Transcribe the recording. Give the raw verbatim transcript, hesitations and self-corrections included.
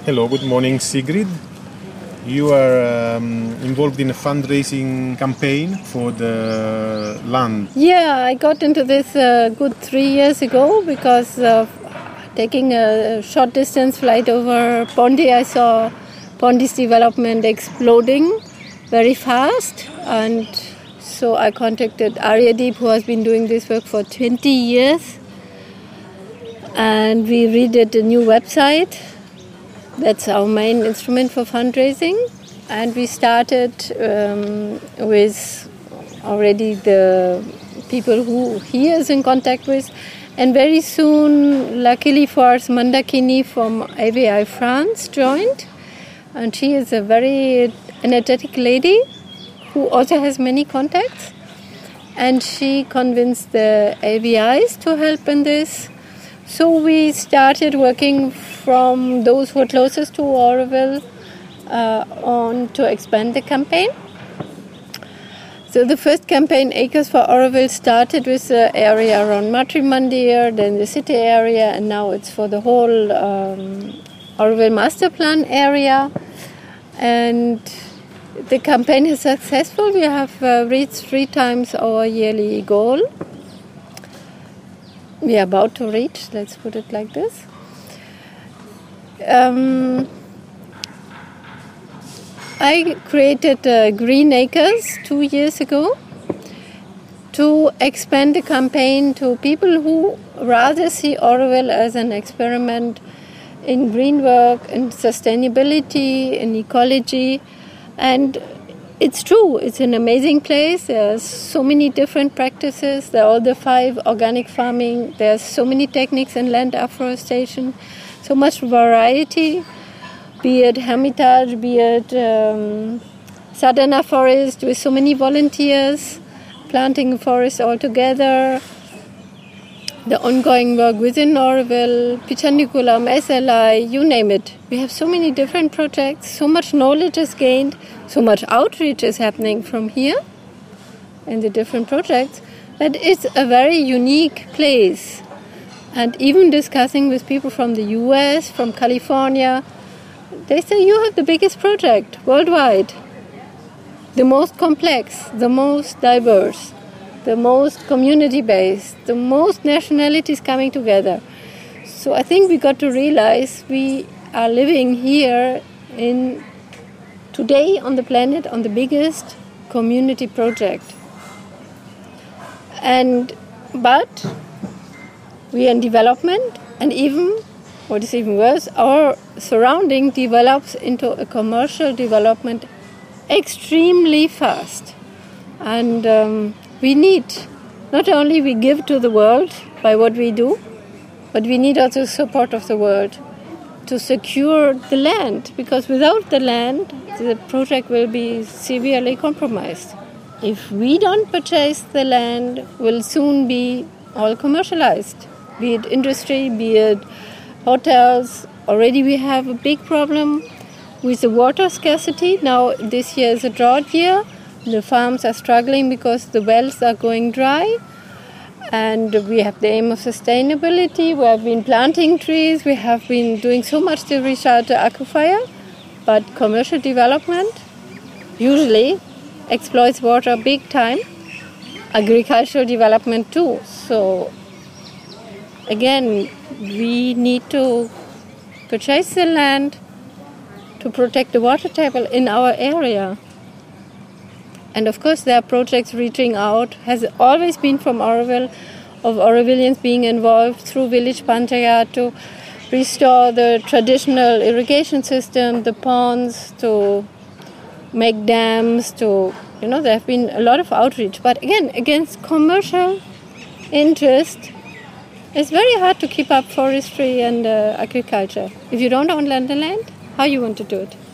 Hello, good morning, Sigrid. You are um, involved in a fundraising campaign for the land. Yeah, I got into this uh, good three years ago because of taking a short distance flight over Pondi. I saw Pondi's development exploding very fast, and so I contacted Aryadeep, who has been doing this work for twenty years, and we redid a new website. That's our main instrument for fundraising. And we started um, with already the people who he is in contact with. And very soon, luckily for us, Mandakini from A V I France joined. And she is a very energetic lady who also has many contacts. And she convinced the A V Is to help in this. So we started working from those who are closest to Auroville uh, on to expand the campaign. So the first campaign, Acres for Auroville, started with the area around Matri Mandir, then the city area, and now it's for the whole um, Auroville Master Plan area. And the campaign is successful. We have uh, reached three times our yearly goal. We are about to reach, let's put it like this. Um, I created uh, Green Acres two years ago to expand the campaign to people who rather see Auroville as an experiment in green work, in sustainability, in ecology. And it's true, it's an amazing place. There's so many different practices. There are all the five organic farming. There's so many techniques in land afforestation. So much variety, be it Hermitage, be it um, Sadhana Forest with so many volunteers, planting a forest all together, the ongoing work within Auroville, Pichanikulam, S L I, you name it. We have so many different projects, so much knowledge is gained, so much outreach is happening from here in the different projects, that it's a very unique place. And even discussing with people from the U S, from California, they say you have the biggest project worldwide, the most complex, the most diverse, the most community-based, the most nationalities coming together. So I think we got to realize we are living here in today on the planet on the biggest community project. And but we are in development, and even, what is even worse, our surrounding develops into a commercial development extremely fast. And um, we need, not only we give to the world by what we do, but we need also support of the world to secure the land, because without the land, the project will be severely compromised. If we don't purchase the land, will soon be all commercialized. Be it industry, be it hotels. Already we have a big problem with the water scarcity. Now this year is a drought year. The farms are struggling because the wells are going dry. And we have the aim of sustainability. We have been planting trees. We have been doing so much to recharge the aquifer. But commercial development usually exploits water big time. Agricultural development too. So again, we need to purchase the land to protect the water table in our area. And of course, there are projects reaching out, has always been from Auroville, of Aurovillians being involved through Village Panchayat to restore the traditional irrigation system, the ponds, to make dams, to, you know, there have been a lot of outreach. But again, against commercial interest, it's very hard to keep up forestry and uh, agriculture. If you don't own land, the land, how you want to do it?